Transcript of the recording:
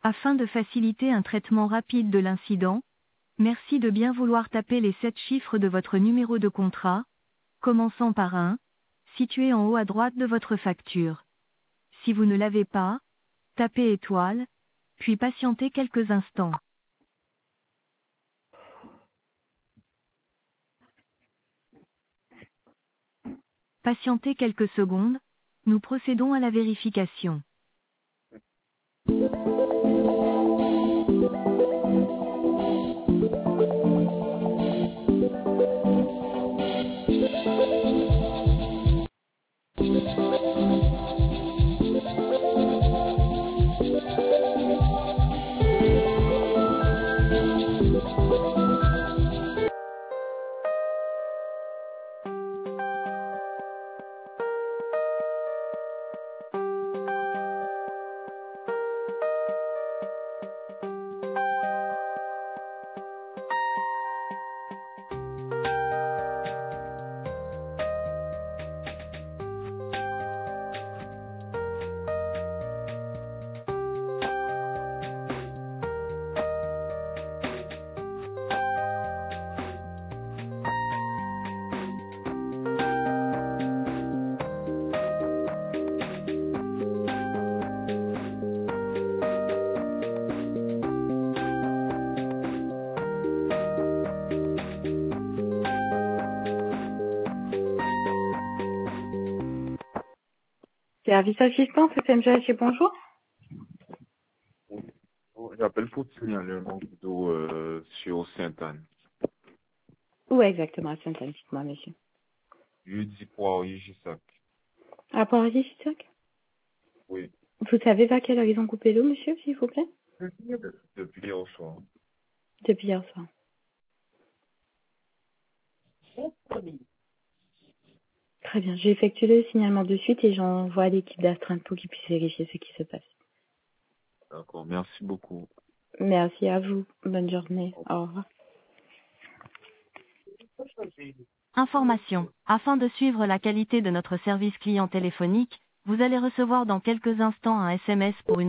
Afin de faciliter un traitement rapide de l'incident, merci de bien vouloir taper les 7 chiffres de votre numéro de contrat, commençant par 1, situé en haut à droite de votre facture. Si vous ne l'avez pas, tapez étoile, puis patientez quelques instants. Patientez quelques secondes, nous procédons à la vérification. Service assistance, FMGH, bonjour. J'appelle pour signaler un manque d'eau sur Sainte-Anne. Où exactement à Sainte-Anne, dites-moi, monsieur. Jeudi Poirier, Gissac. À Poirier-Gissac? Oui. Vous savez vers quelle heure ils ont coupé l'eau, monsieur, s'il vous plaît? Depuis hier soir. Depuis hier soir. Très bien, j'ai effectué le signalement de suite et j'envoie à l'équipe d'astreinte pour qu'ils puissent vérifier ce qui se passe. D'accord, merci beaucoup. Merci à vous. Bonne journée. Au revoir. Information. Afin de suivre la qualité de notre service client téléphonique, vous allez recevoir dans quelques instants un SMS pour une